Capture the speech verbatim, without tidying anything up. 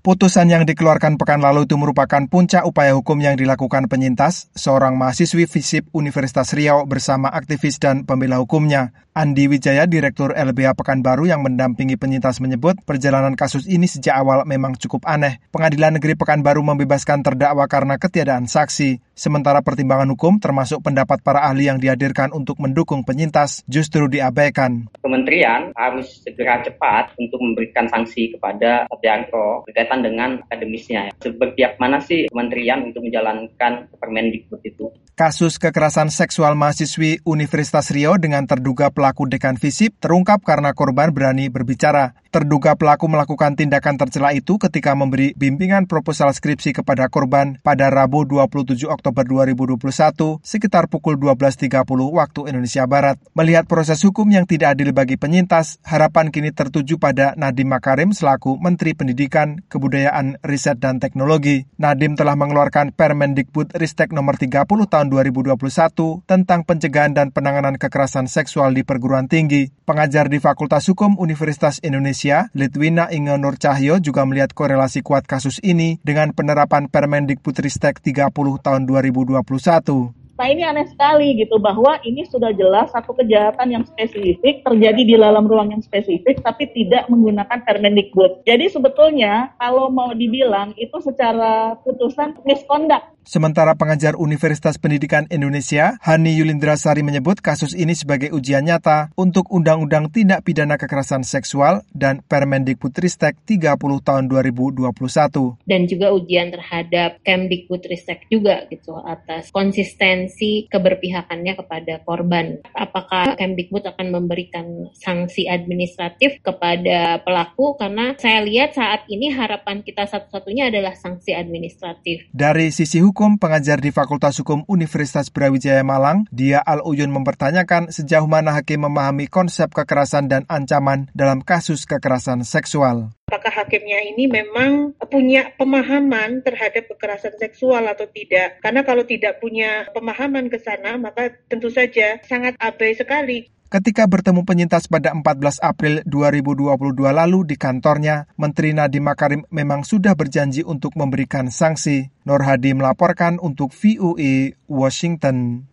Putusan yang dikeluarkan pekan lalu itu merupakan puncak upaya hukum yang dilakukan penyintas, seorang mahasiswi FISIP Universitas Riau bersama aktivis dan pembela hukumnya. Andi Wijaya, Direktur L B H Pekanbaru yang mendampingi penyintas menyebut perjalanan kasus ini sejak awal memang cukup aneh. Pengadilan Negeri Pekanbaru membebaskan terdakwa karena ketiadaan saksi. Sementara pertimbangan hukum termasuk pendapat para ahli yang dihadirkan untuk mendukung penyintas justru diabaikan. Kementerian harus segera cepat untuk memberikan sanksi kepada Ardianto berkaitan dengan akademisnya. Seberpihak mana sih kementerian untuk menjalankan Permendikbud itu? Kasus kekerasan seksual mahasiswi Universitas Riau dengan terduga pelaku dekan FISIP terungkap karena korban berani berbicara. Terduga pelaku melakukan tindakan tercela itu ketika memberi bimbingan proposal skripsi kepada korban pada Rabu dua puluh tujuh Oktober dua ribu dua puluh satu sekitar pukul dua belas tiga puluh waktu Indonesia Barat. Melihat proses hukum yang tidak adil bagi penyintas, harapan kini tertuju pada Nadiem Makarim selaku Menteri Pendidikan, Kebudayaan, Riset, dan Teknologi. Nadiem telah mengeluarkan Permendikbud Ristek nomor tiga puluh tahun dua ribu dua puluh satu tentang pencegahan dan penanganan kekerasan seksual di perguruan tinggi. Pengajar di Fakultas Hukum Universitas Indonesia, Litwina Inge Nur Cahyo juga melihat korelasi kuat kasus ini dengan penerapan Permendikbud Ristek tiga puluh tahun dua ribu dua puluh satu. Nah ini aneh sekali gitu bahwa ini sudah jelas satu kejahatan yang spesifik terjadi di dalam ruang yang spesifik tapi tidak menggunakan Permendikbud. Jadi sebetulnya kalau mau dibilang itu secara putusan misconduct. Sementara pengajar Universitas Pendidikan Indonesia, Hani Yulindrasari menyebut kasus ini sebagai ujian nyata untuk Undang-Undang Tindak Pidana Kekerasan Seksual dan Permendikbud Ristek tiga puluh tahun dua ribu dua puluh satu. Dan juga ujian terhadap Kemdikbud Ristek juga gitu atas konsistensi keberpihakannya kepada korban. Apakah Kemdikbud akan memberikan sanksi administratif kepada pelaku? Karena saya lihat saat ini harapan kita satu-satunya adalah sanksi administratif. Dari sisi hukum, Hukum, pengajar di Fakultas Hukum Universitas Brawijaya Malang, Dia Al-Uyun mempertanyakan sejauh mana hakim memahami konsep kekerasan dan ancaman dalam kasus kekerasan seksual. Apakah hakimnya ini memang punya pemahaman terhadap kekerasan seksual atau tidak? Karena kalau tidak punya pemahaman ke sana, maka tentu saja sangat abai sekali. Ketika bertemu penyintas pada empat belas April dua ribu dua puluh dua lalu di kantornya, Menteri Nadiem Makarim memang sudah berjanji untuk memberikan sanksi. Nur Hadi melaporkan untuk V O A Washington.